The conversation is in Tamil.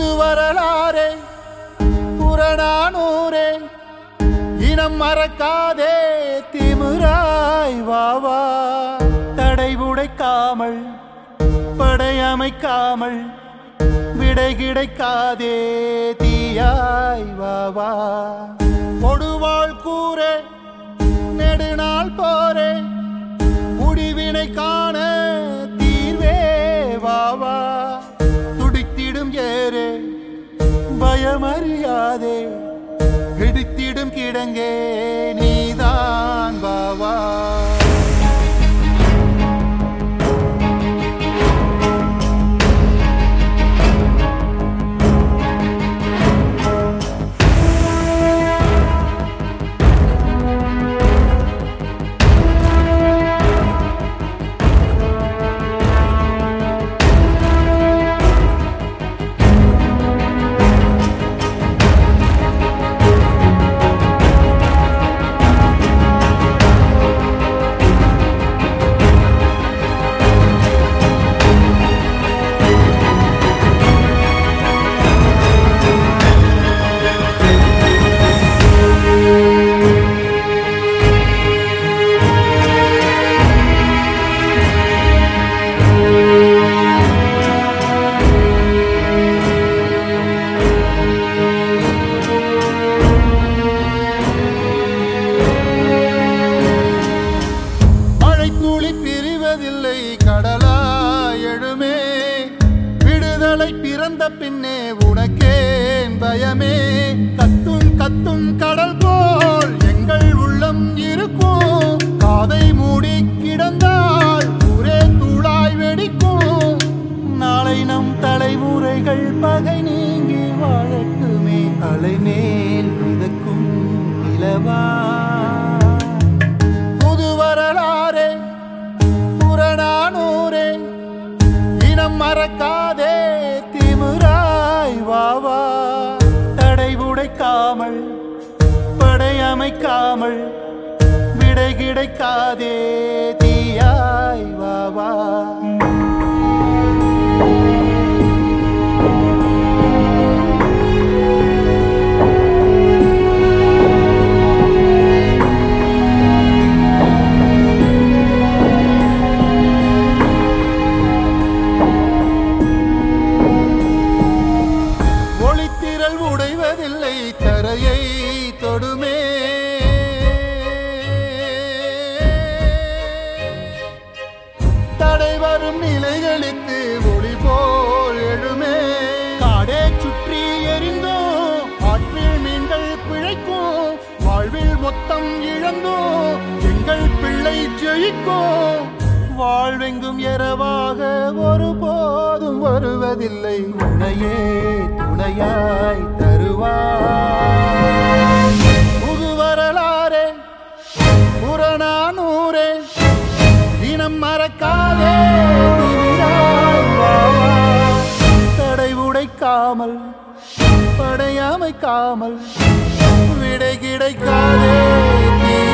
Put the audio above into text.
புது வரலாறே புறநானூரே இனம் மறக்காதே திமிராய் வாவா தடை உடைக்காமல் படையமைக்காமல் விடை கிடைக்காதே தீயாய் வாவா கொடுவாள் கூரே நெடுநாள் போரே முடிவினை காண தீர்வே வாவா துடித்திடும் ஏரே பயமறியாதே இடித்திடும் கிடங்கே நீதான் வாவா கடலாயழுமே விடுதலை பிறந்த பின்னே உனக்கேன் பயமே கத்தும் கத்தும் கடல் போல் எங்கள் உள்ளம் இருக்கும் காதை மூடி கிடந்தால் ஒரே தூளாய் வெடிக்கும் நாளை நம் தலைமுறைகள் பகை நீங்கி வாழட்டுமே அலைமேல் மிதக்கும் இலவா புது வரலாறே புறநானூரே இனம் மறக்காதே திமிராய் வாவா தடை உடைக்காமல் படையமைக்காமல் விடை கிடைக்காதே தீயாய் வாவா உடைவதில்லை தரையை தொடுமே தடை வரும் நிலைகளுக்கு ஒளி போல் எழுமே காடே சுற்றி எரிந்தோ ஆற்றில் மீன்கள் பிழைக்கும் வாழ்வில் மொத்தம் இழந்தோ எங்கள் பிள்ளை ஜெயிக்கும் வாழ்வெங்கும் இரவாக ஒருபோதும் வருவதில்லை உன்னையே துணையாய் தருவாய் புது வரலாறே புறநானூரே இனம் மறக்காதே தடை உடைக்காமல் படையமைக்காமல் விடை கிடைக்காதே